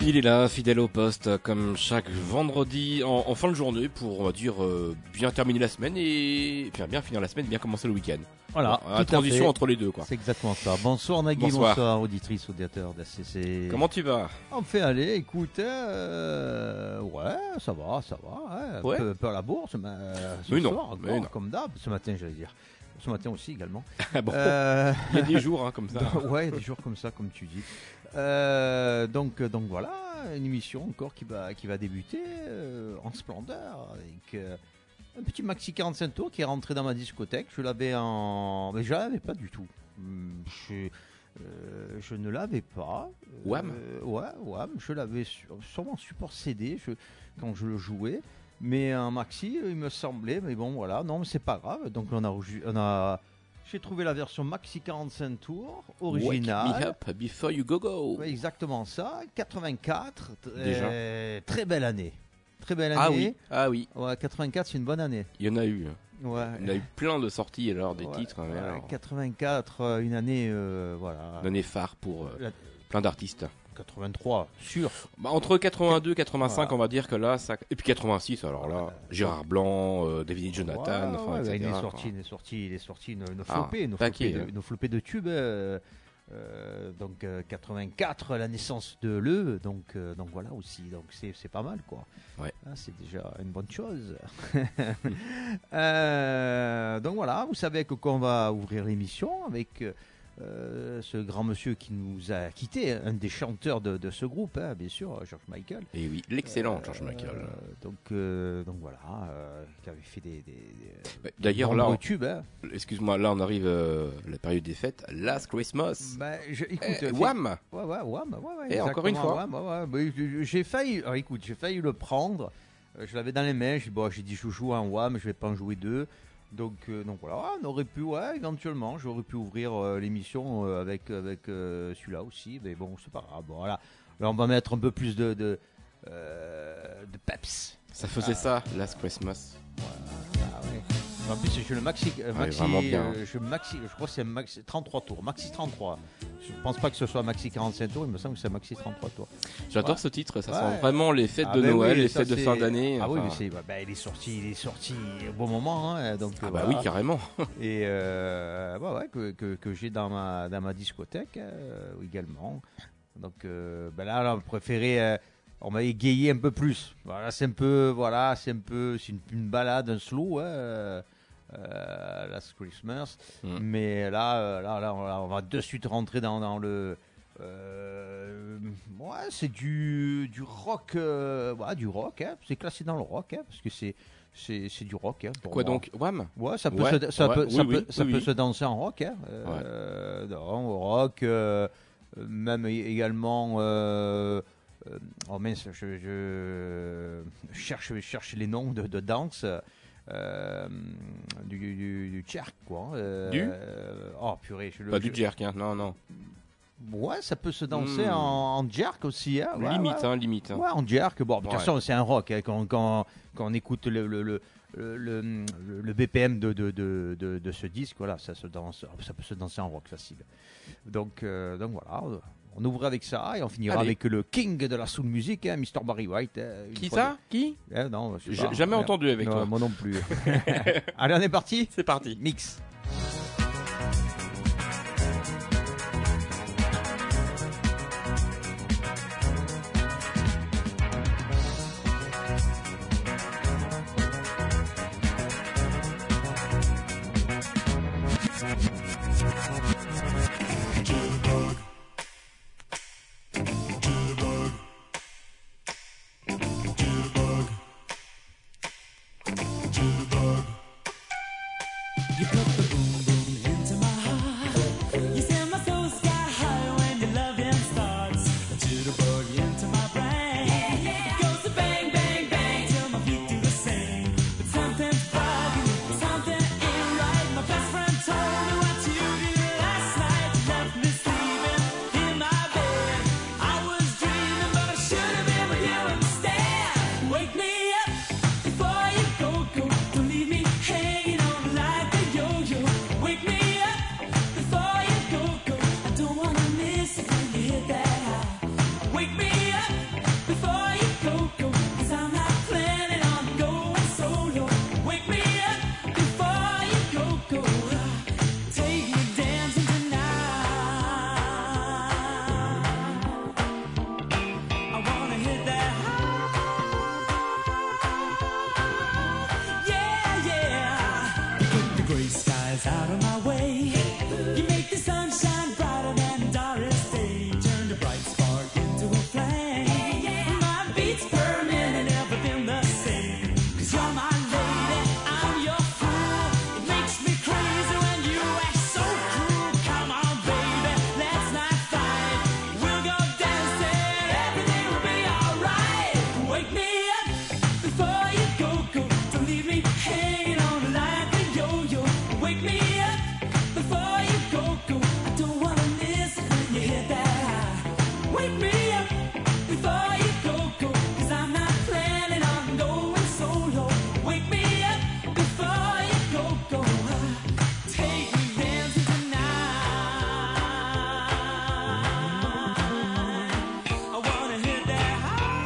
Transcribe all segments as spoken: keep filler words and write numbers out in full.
Il est là, fidèle au poste, comme chaque vendredi en, en fin de journée pour, on va dire, euh, bien terminer la semaine et enfin, bien finir la semaine, bien commencer le week-end. Voilà, bon, la transition entre les deux, quoi. C'est exactement ça. Bonsoir Nagui, bonsoir, bonsoir auditrice, auditeur d'A C C. Comment tu vas? On me fait aller, écoute, euh, ouais, ça va, ça va, ouais, ouais. Un, peu, un peu à la bourse, mais ce mais soir, non, encore, mais non. Comme d'hab, ce matin j'allais dire. Ce matin aussi également. bon, euh... Il y a des jours hein, comme ça. Ouais, des jours comme ça, comme tu dis. Euh, donc, donc voilà, une émission encore qui va, qui va débuter euh, en splendeur avec euh, un petit maxi quarante-cinq tours qui est rentré dans ma discothèque. Je l'avais en, mais je l'avais pas du tout. Je, euh, je ne l'avais pas. Euh, Wham. Ouais, Wham. Je l'avais sur, sur mon support C D je, quand je le jouais. Mais un maxi, il me semblait, mais bon, voilà, non, mais c'est pas grave. Donc on a, on a, j'ai trouvé la version maxi quarante-cinq tours originale. Wake me up before you go go. Ouais, exactement ça. quatre-vingt-quatre. Déjà. Euh, très belle année. Très belle année. Ah oui. Ah oui. Ouais, quatre-vingt-quatre, c'est une bonne année. Il y en a eu. Ouais. Il y en a eu plein de sorties alors des ouais, titres. Ouais, alors... quatre-vingt-quatre, une année, euh, voilà. Une année phare pour euh, La... plein d'artistes. quatre-vingt-trois, sûr. Bah, entre quatre-vingt-deux et quatre-vingt-cinq, voilà. On va dire que là, ça... et puis quatre-vingt-six, alors là, Gérard Blanc, euh, David Jonathan, ouais, enfin, ouais, et cetera. Il est sorti, il est sorti, il est sorti une, une Ah, flopée, une, paquet, flopée de, une flopée de tubes. Euh, euh, donc euh, quatre-vingt-quatre, la naissance de l'E, donc euh, donc voilà aussi, donc c'est c'est pas mal quoi. Ouais. Ah, c'est déjà une bonne chose. euh, donc voilà, vous savez que qu'on va ouvrir l'émission avec. Euh, ce grand monsieur qui nous a quitté, un des chanteurs de, de ce groupe, hein, bien sûr, George Michael. Et oui, l'excellent euh, George Michael. Euh, donc, euh, donc voilà, euh, qui avait fait des. des, des D'ailleurs, là, on, tubes, hein. excuse-moi, là, on arrive euh, à la période des fêtes, Last Christmas. Bah, je, écoute, eh, Wham. Ouais, ouais, Wham, ouais, ouais. Et encore une fois. Wham, ouais, ouais. J'ai failli, alors, écoute, j'ai failli le prendre. Je l'avais dans les mains. J'ai bon, j'ai dit, je joue en Wham, je vais pas en jouer deux. Donc, euh, donc voilà, on aurait pu, ouais, éventuellement, j'aurais pu ouvrir euh, l'émission euh, avec, avec euh, celui-là aussi, mais bon, c'est pas grave. Bon, voilà, là, on va mettre un peu plus de, de, euh, de peps. Ça faisait ah. ça, Last Christmas. Voilà, ah, ouais. En plus, je le maxi, euh, maxi, ouais, bien, hein. euh, je maxi, je crois que c'est maxi trente-trois tours, maxi trente-trois. Je pense pas que ce soit maxi quarante-cinq tours, il me semble que c'est maxi trente-trois tours. J'adore ouais. ce titre, ça ouais. sent vraiment les fêtes ah de ben Noël, oui, les ça, fêtes de fin d'année. Ah enfin... oui, mais c'est, bah, il est sorti, il est sorti au bon moment, hein, donc. Ah euh, bah voilà. oui, carrément. Et euh, bah ouais, que, que, que j'ai dans ma dans ma discothèque euh, également. Donc euh, bah là, là, on préférait. Euh, on m'a égayé un peu plus. Voilà, c'est un peu, voilà, c'est un peu, c'est une, une balade, un slow, hein, euh, euh, Last Christmas. Mm. Mais là, euh, là, là, on, là, on va de suite rentrer dans, dans le, euh, ouais, c'est du, du rock, euh, ouais, du rock, hein, c'est classé dans le rock, hein, parce que c'est, c'est, c'est du rock. Hein, Quoi moi. donc, Wham? Ouais, ça peut, ouais, se, ça ouais, peut, oui, ça oui, peut, oui, ça oui, peut oui. se danser en rock, hein, euh, ouais. Dans, rock, euh, même également. Euh, Euh, oh mince, je, je cherche, je cherche les noms de, de danse euh, du, du, du jerk, quoi. Euh, du euh, Oh purée, je le. Pas je... du jerk, hein, non, non. Ouais, ça peut se danser mmh. en, en jerk aussi, hein. Ouais, limite, ouais. hein, limite. Hein. Ouais, en jerk. Bon, de toute ouais. façon, c'est un rock. Hein, quand, quand, quand on écoute le, le, le, le, le, le B P M de, de, de, de, de ce disque, voilà, ça se danse, ça peut se danser en rock facile. Donc, euh, donc voilà. On ouvre avec ça et on finira Allez. avec le king de la soul music, hein, mister Barry White. Hein, Qui ça de... Qui eh, Non, je J- jamais entendu avec non, toi. Moi non plus. Allez, on est parti. C'est parti. Mix. Yo dance out of my way. You make the sunshine brighter than the darkest day. Turn the bright spark into a flame. My beats burning and never been the same. Cause you're my lady, I'm your fool. It makes me crazy when you act so cruel. Come on baby, let's not fight. We'll go dancing, everything will be alright. Wake me up before you go, go. Don't leave me hanging on like a yo-yo. Wake me up before you go, go. I don't wanna miss when you hit that high. Wake me up before you go, go. Cause I'm not planning on going solo. Wake me up before you go, go. Take me dancing tonight. I wanna hit that high.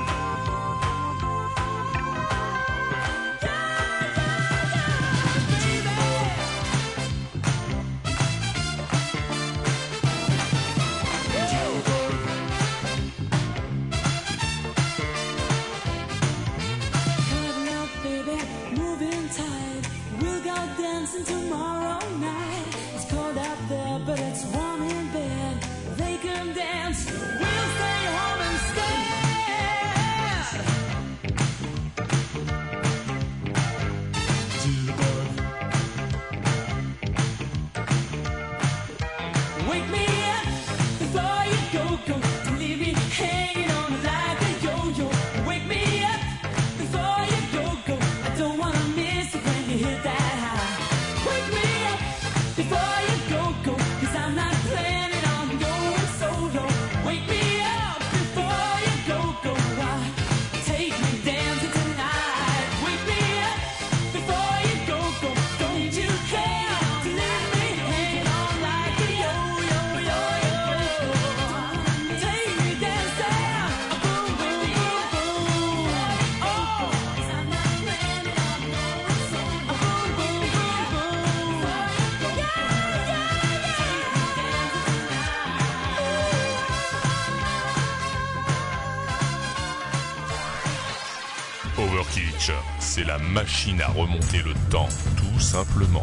Cutting up, baby, moving tight. We'll go dancing tomorrow night. It's cold out there, but it's warm in bed. They can dance, we'll stay home instead. Wake me up before you go, go. Don't leave me hanging on like a yo-yo. Wake me up before you go, go. I don't wanna miss it when you hit that high. Wake me up before you go, go. Cause I'm not planning on going solo. Wake me up before you go, go. Uh, Take me dancing tonight. Wake me up before you go, go. Don't you care to leave me hanging on like a yo-yo, yo-yo. Take me dancing, boom, boom, boom, boom. Oh, 'cause I'm not planning on going solo. Boom, boom, boom, boom. Yeah, yeah, yeah. Power Kitsch, c'est la machine à remonter le temps, tout simplement.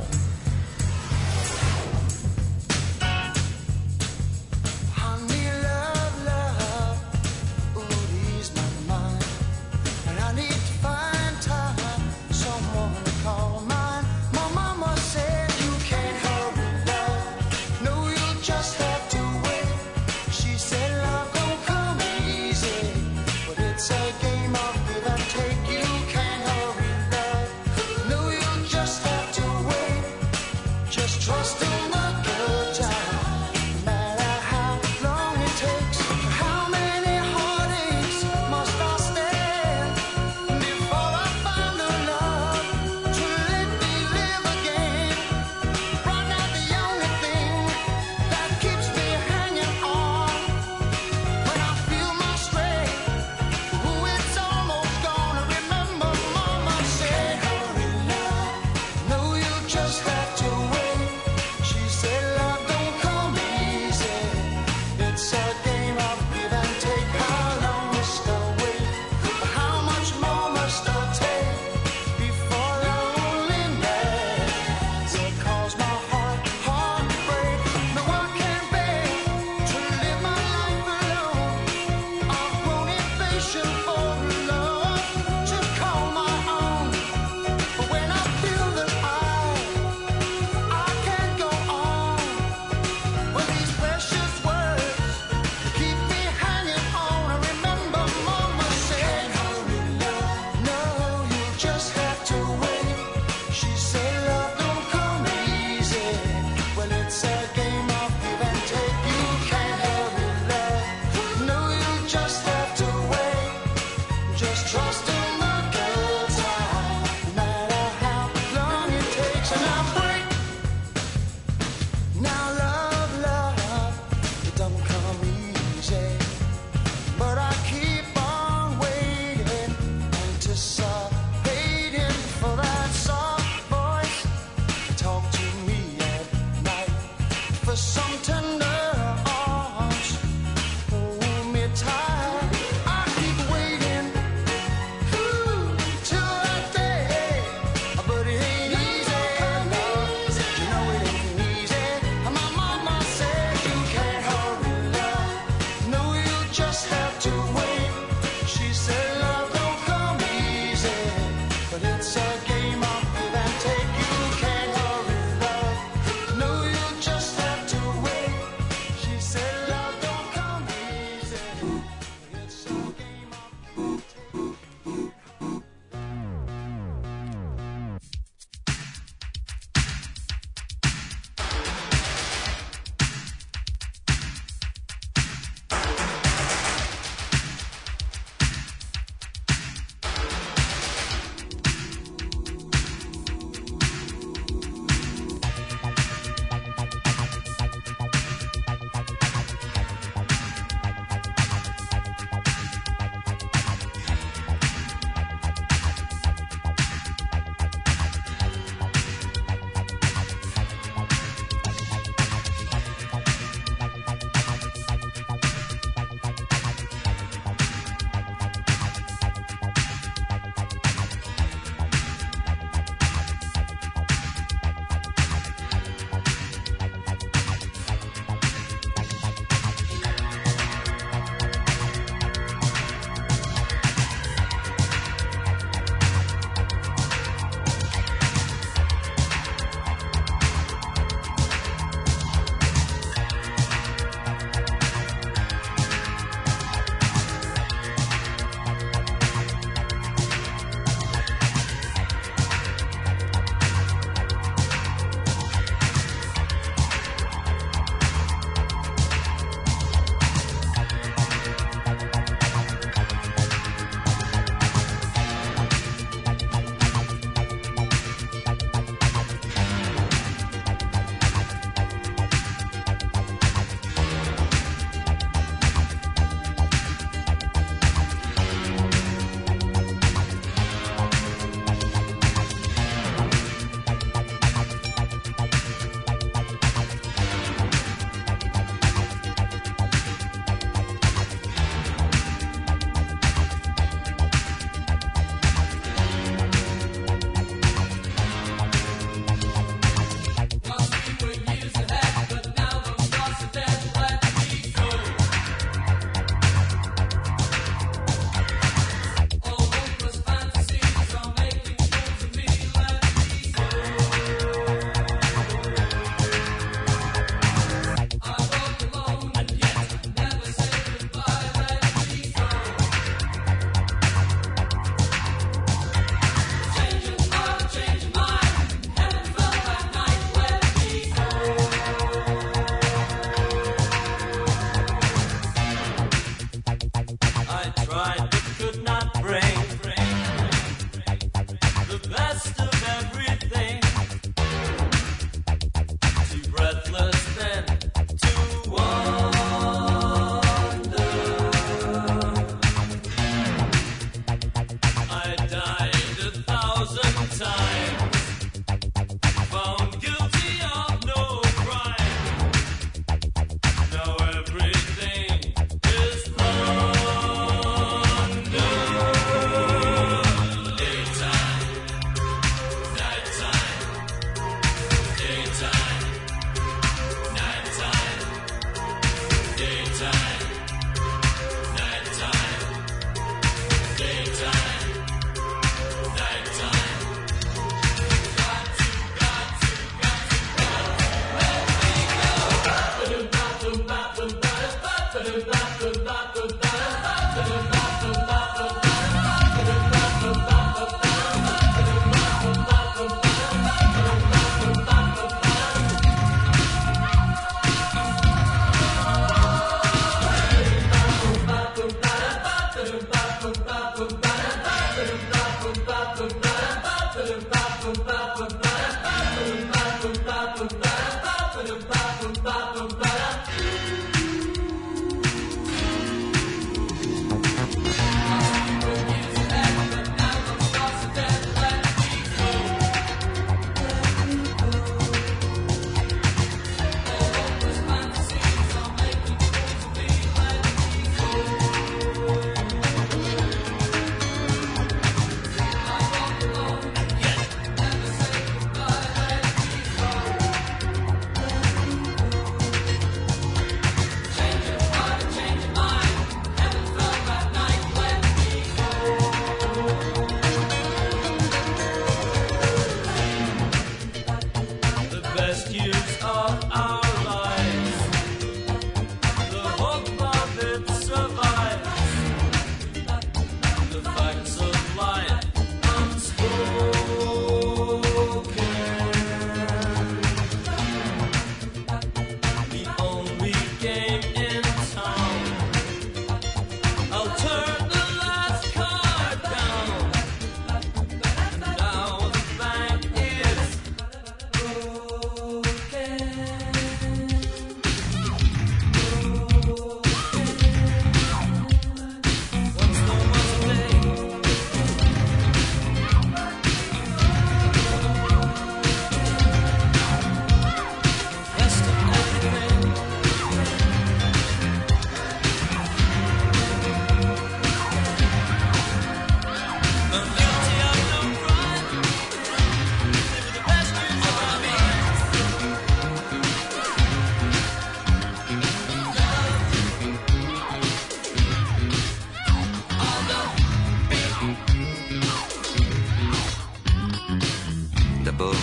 Honey, love, love, ooh, ease my mind. And I need to find time, someone to call mine. My mama said you can't hurry, love. No, you'll just have to wait. She said love don't come easy, but it's a game of give and take. You can't hurry, love. No, you'll just have to wait. Just trust in the good time, no matter how long it takes. How many heartaches must I stand before I find the love to let me live again? Right now the only thing that keeps me hanging on, when I feel my strength, ooh, it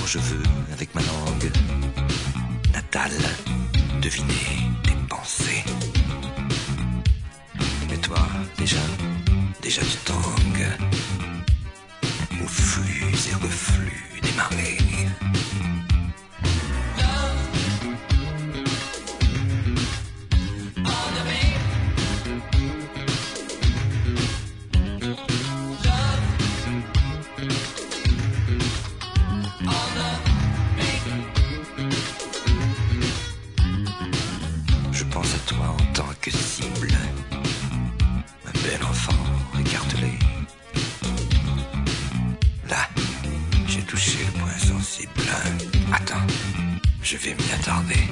je veux, avec ma langue natale, deviner tes pensées. Mais toi, déjà, déjà tu tangues aux flux et reflux des marées. Je pense à toi en tant que cible, un bel enfant écartelé. Là, j'ai touché le point sensible. Attends, je vais m'y attarder.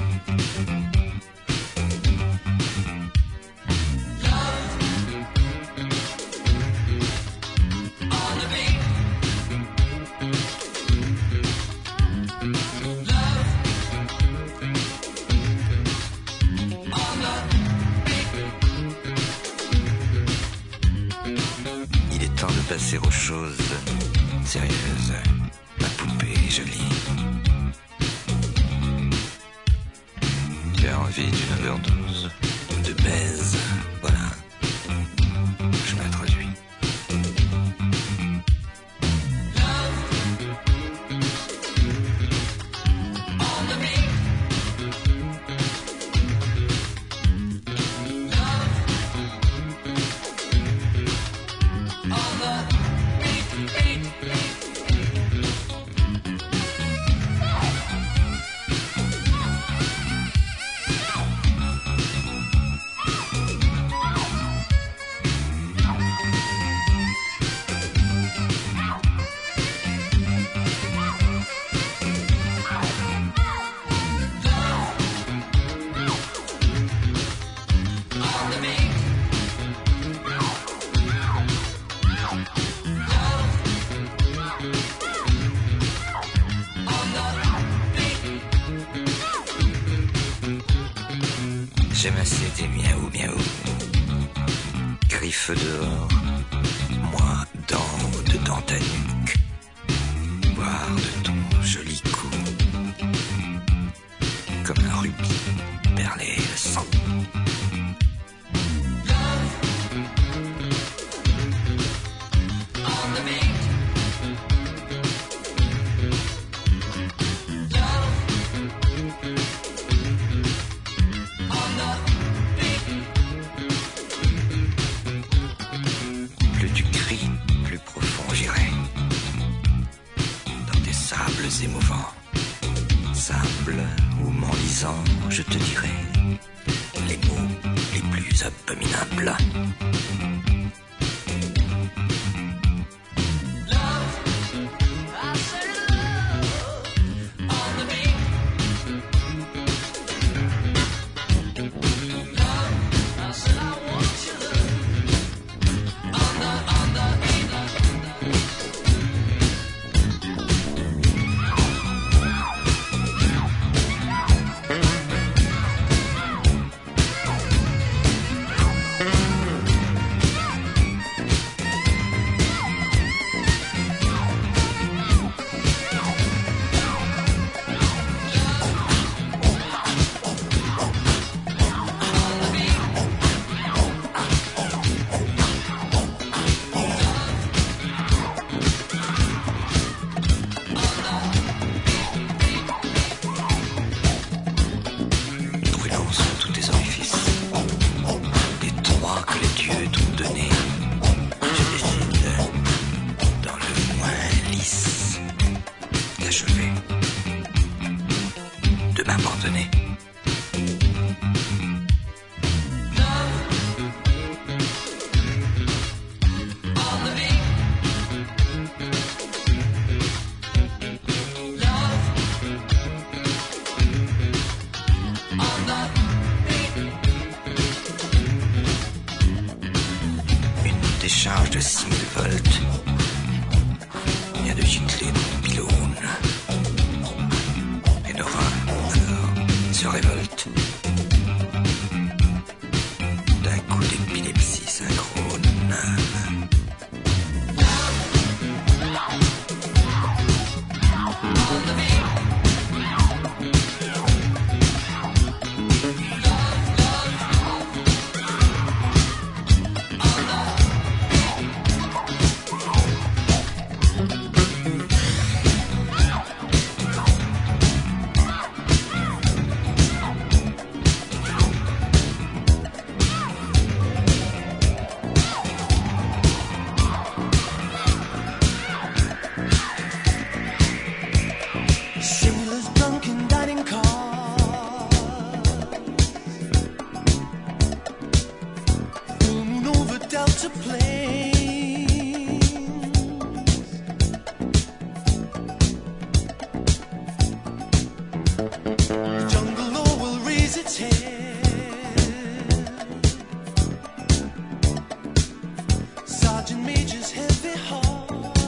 Il est temps de passer aux choses sérieuses. Ma poupée jolie. Tu as envie d'une overdose ou de baise? Voilà. Je m'introduis. J'aime assez tes miaou miaou. Griffe dehors, moi dans dedans ta nuque. Boire de ton joli cou, comme un rubis perlé de sang. Plus tu cries, plus profond j'irai. Dans tes sables émouvants, sable où m'enlisant, je te dirai les mots les plus abominables. m'abandonner. Une décharge de six mille volts vient de gicler dans le pylône. Et nos reins, alors, se révoltent d'un coup d'épilepsie synchrone. On the Sergeant Major's heavy heart.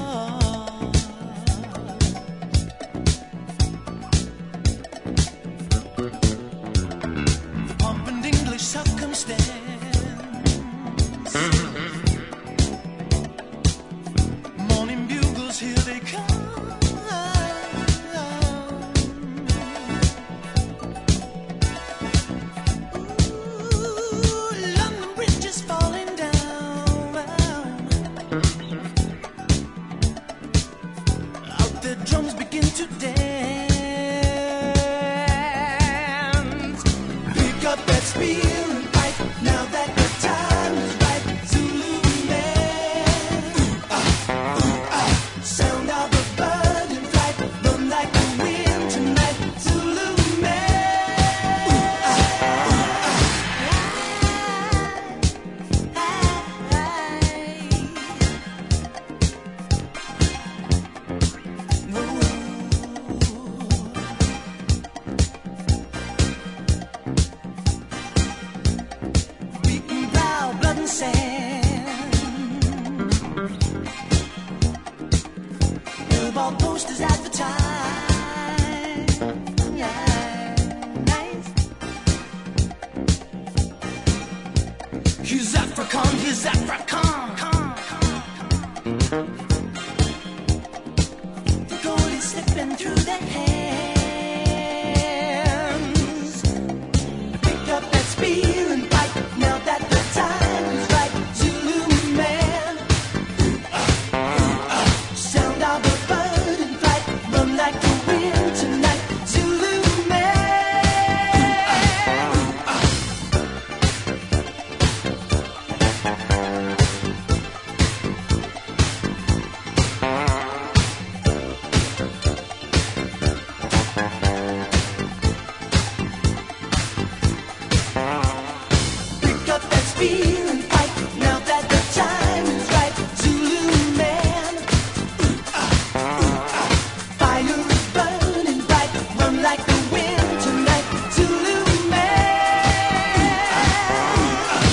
Pomp and English circumstance. Morning bugles, here they come. Ooh, London Bridge is falling down. Out there drums begin to dance. Pick up that spear and fight now that the time is right. Zulu man, ooh, ah, ooh, ah. Sound of a bird in flight, run like the wind tonight. Zulu man, ooh, ah, beaten brow, blood and sand. Billboard posters advertise. Nice. He's African, he's African. The gold is slipping through their hands. Pick up that spear and fight now that the time is right. Zulu man, ooh, ah, ooh, ah. Sound of a bird in flight, run like the wind tonight. Zulu man, ooh, ah, ooh, ah. Pick up that spear and fight now that the time is right. Zulu man, ooh, ah, ooh, ah. Fire is burning bright, run like the wind tonight. Zulu man, ooh, ah,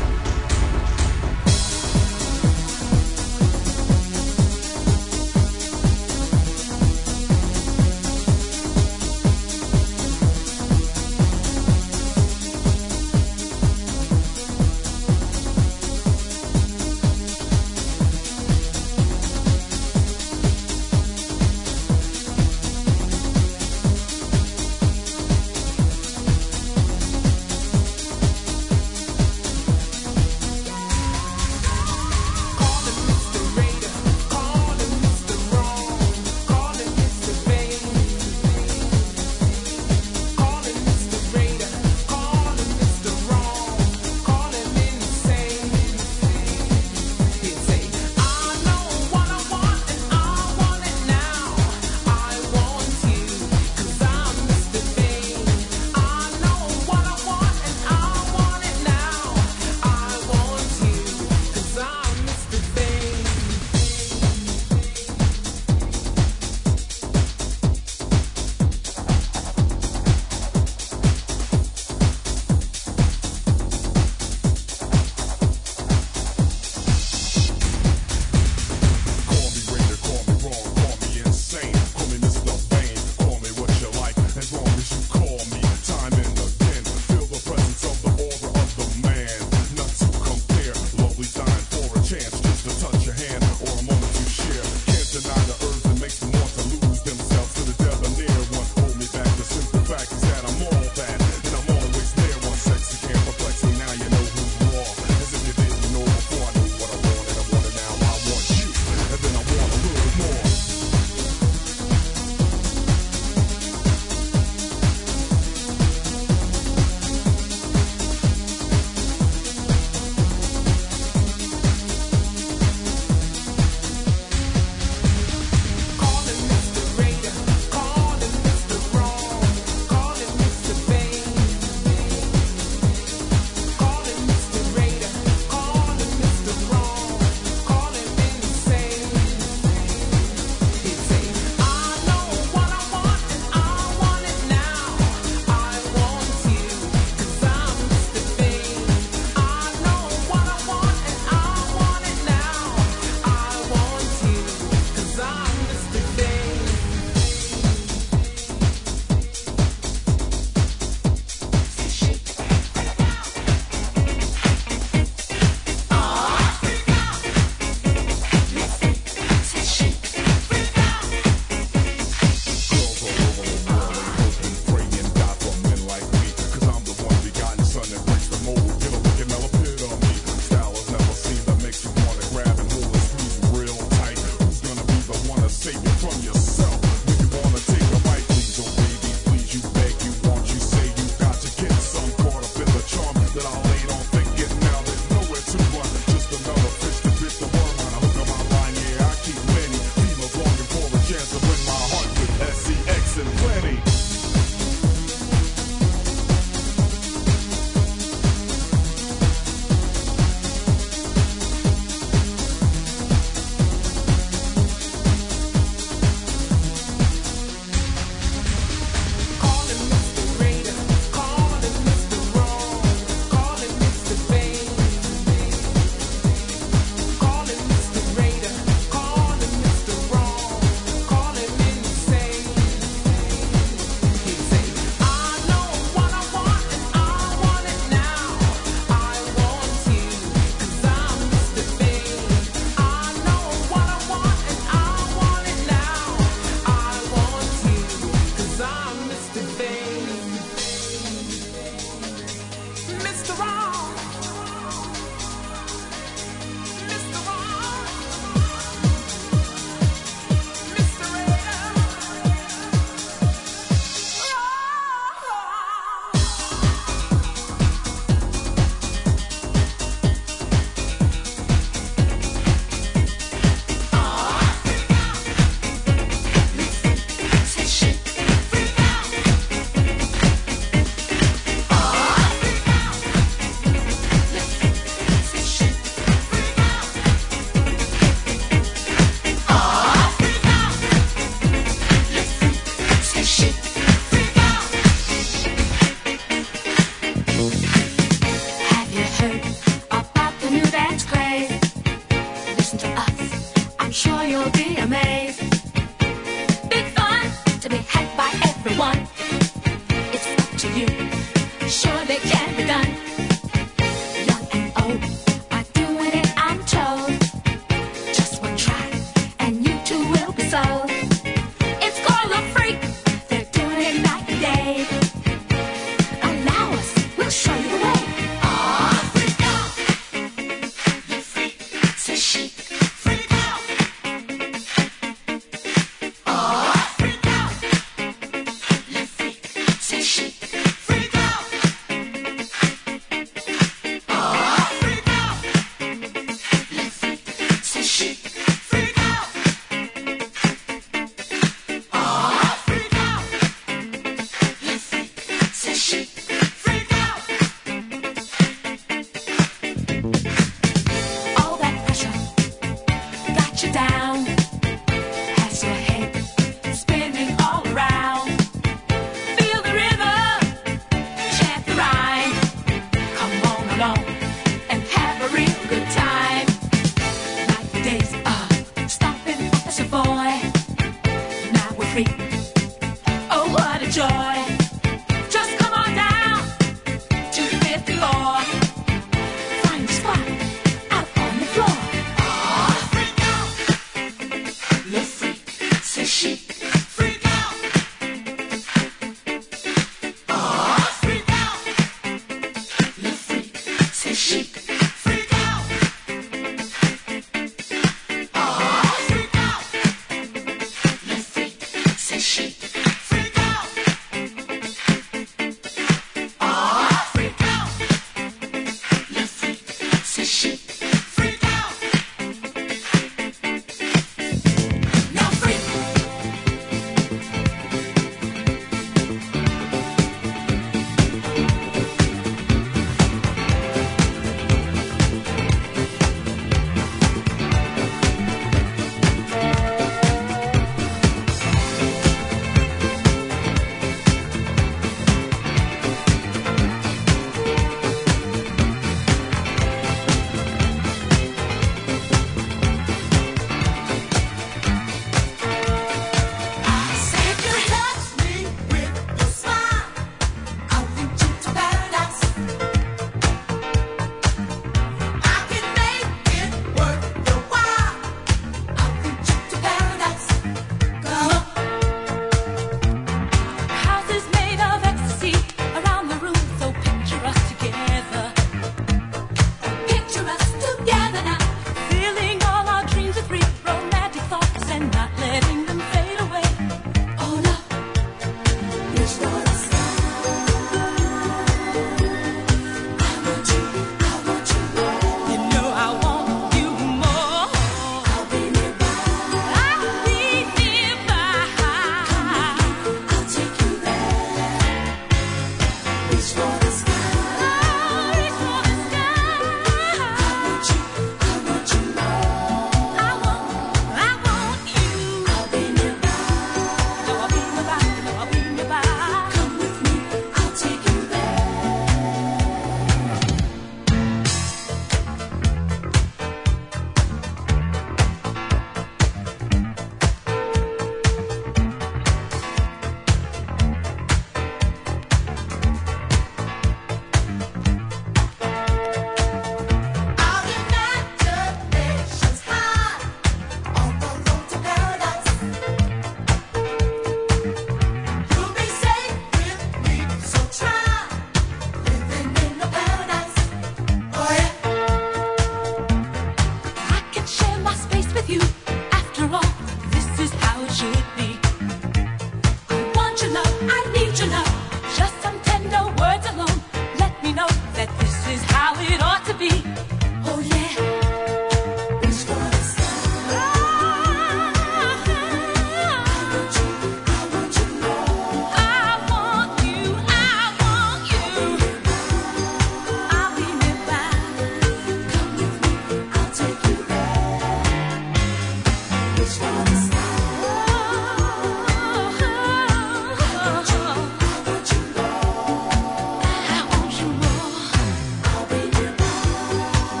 I want you more. I'll be nearby.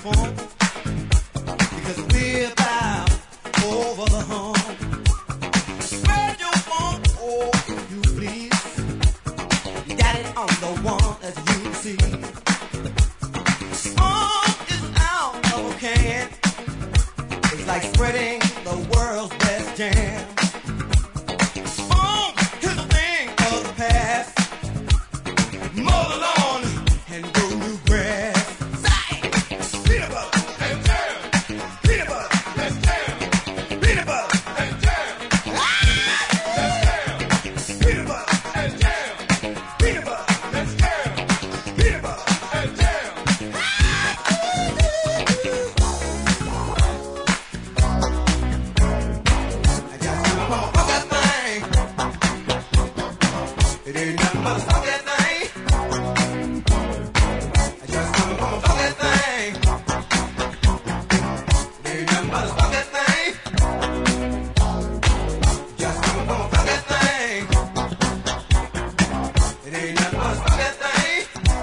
funk because we're about over the hump. Spread your funk, oh, if you please. You got it on the one as you see. Funk is out of a can. It's like spreading the world's best jam. Funk is a thing of the past. Mow the lawn and grow new grass. Say, peanut butter and jam. Peanut butter and jam. Peanut butter and jam. Let's jam. Peanut butter and jam. Peanut butter, let's jam. Peanut butter and jam. I just come up with that thing. It ain't nothing but a fuck that thing. I just come up with that thing. It ain't nothing but a fuck that thing. Just come up with that thing. It ain't nothing but a fuck that thing.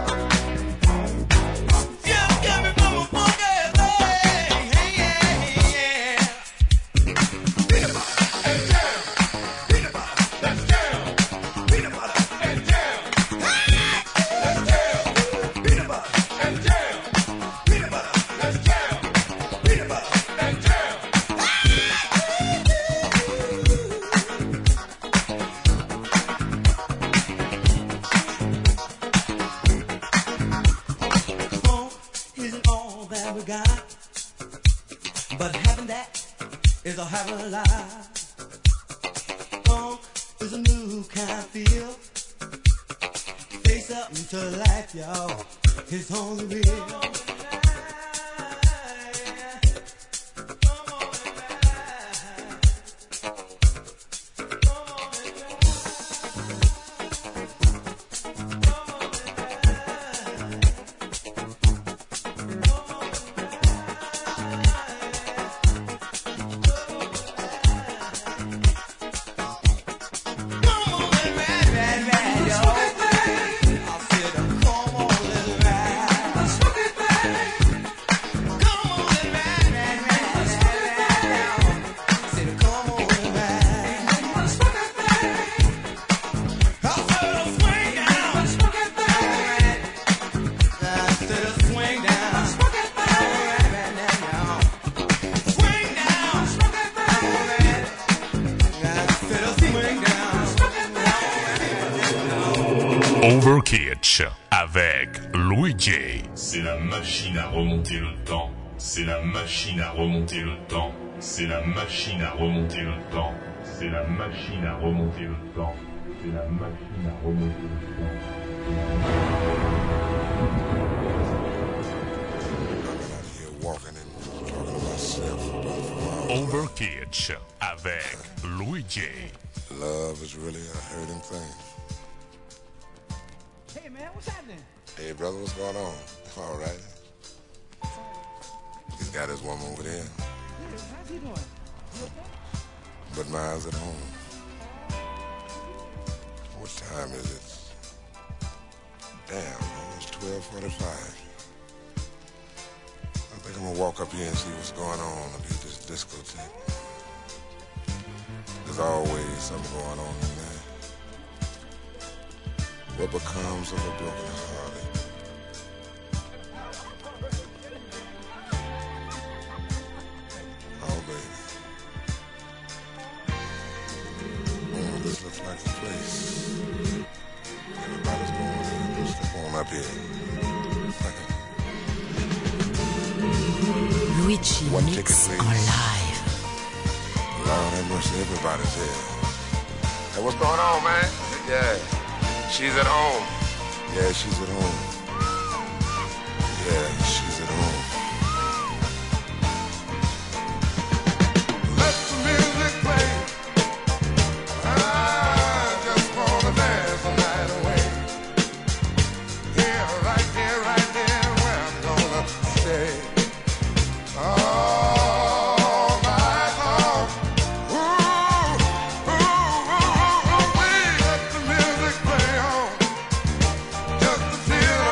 Just get me from a funky thing. Hey, yeah, yeah. Peanut butter and jam. Peanut butter, let's jam. Peanut butter and jam. Let's jam. Peanut butter and jam. Peanut butter, let's jam. Peanut butter and jam. Funk isn't all that we got, but having that is a having a lot. Funk is a new kind of feel. Face up to life, y'all. It's only real. Overkitsch avec Louis J. C'est la machine à remonter le temps. C'est la machine à remonter le temps. C'est la machine à remonter le temps. C'est la machine à remonter le temps. C'est la machine à remonter le temps. Overkitsch avec Louis J. Love is really a hurting thing. Hey man, what's happening? Hey brother, what's going on? All right. He's got his woman over there, Yeah, how's he doing? You okay? but mine's at home. What time is it? Damn, almost twelve forty-five. I think I'm gonna walk up here and see what's going on up here at this discotheque. There's always something going on in there. What becomes of a broken hearted? Oh, baby. Oh, this looks like the place. Everybody's going in. Step on up here. Luigi One Mix ticket, please. en live. Lord have mercy, everybody's here. Hey, what's going on, man? Yeah. She's at home. Yeah, she's at home. Yeah, she's at home. Let the music play. I just wanna dance the night away. Here, right here, right here, where I'm gonna stay. All night long. Ooh, ooh, ooh, ooh, ooh, we let the music play on. Just to feel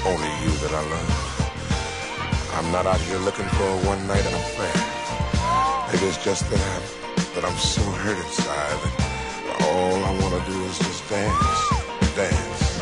only you that I love. I'm not out here looking for a one-night affair. Maybe it's just that I'm, that I'm so hurt inside that all I want to do is just dance, dance.